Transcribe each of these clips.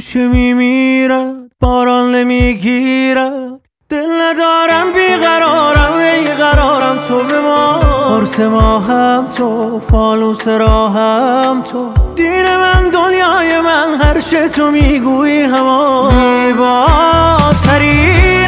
کوچه میمیرد، باران نمیگیرد، دل ندارم بیقرارم، ای قرارم تو به ما. قرص ماهم تو، فانوس راهم تو، دین من دنیای من، هر چه تو میگویی همان. زیباترین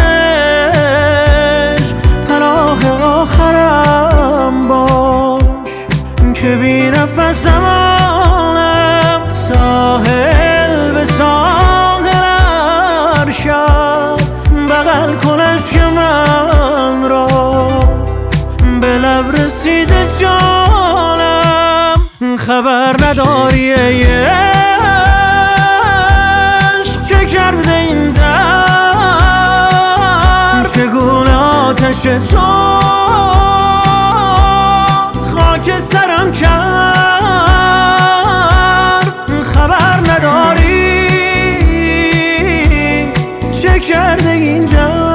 غمش پناه آخرم باش، که بی نفسمانم ساحل به ساحل ارشد. بغل کن عشق من را، به لب رسیده جانم، خبر نداری ای عشق چه کرده این دل، چگونه آتش تو خاک سرم کرد. خبر نداری چه کرده این دل.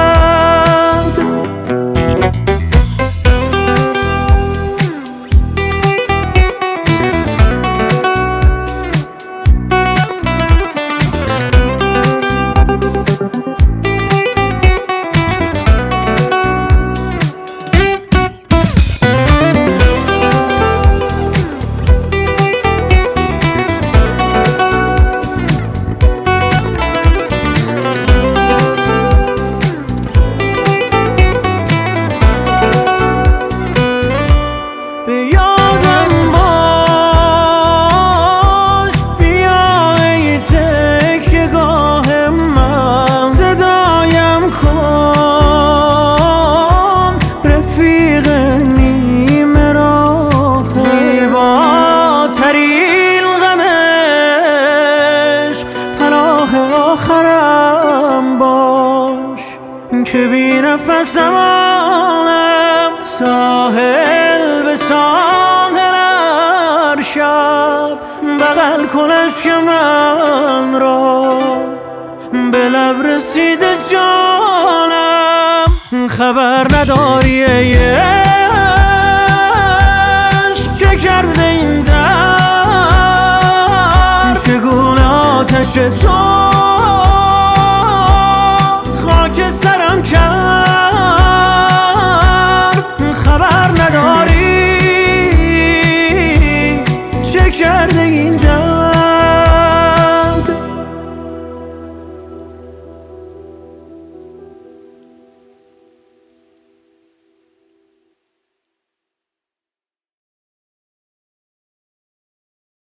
آخرم باش، که بی نفسمانم ساحل به ساحل ارشد. بغل کن عشق من را، به لب رسیده جانم، خبر نداری ای عشق چه کرده این دل، چگونه آتش تو